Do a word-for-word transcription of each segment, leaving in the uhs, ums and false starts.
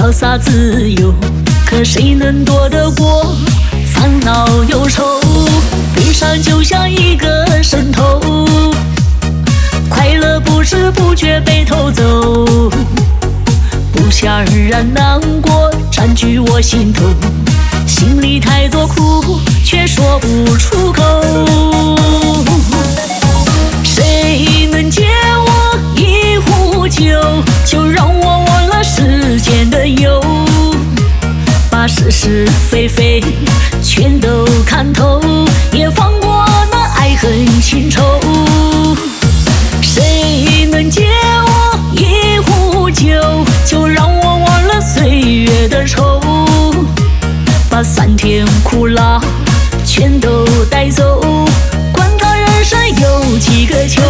潇洒自由，可谁能躲得过烦恼忧愁？悲伤就像一个渗透，快乐不知不觉被偷走，不下而然难过占据我心头，心里太多苦却说不出口。谁能借我一壶酒，就让我忘了世间的忧，把是是非非全都看透，也放过那爱恨情仇。谁能借我一壶酒，就让我忘了岁月的愁，把酸甜苦辣全都带走，管他人生有几个秋。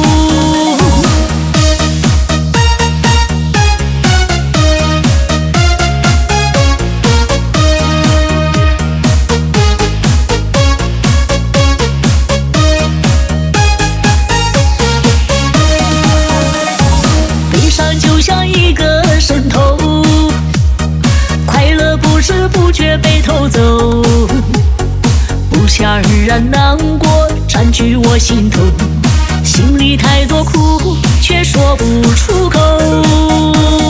悲伤就像一个渗透，快乐不知不觉被偷走，不下而然难过占据我心头，心里太多苦却说不出口。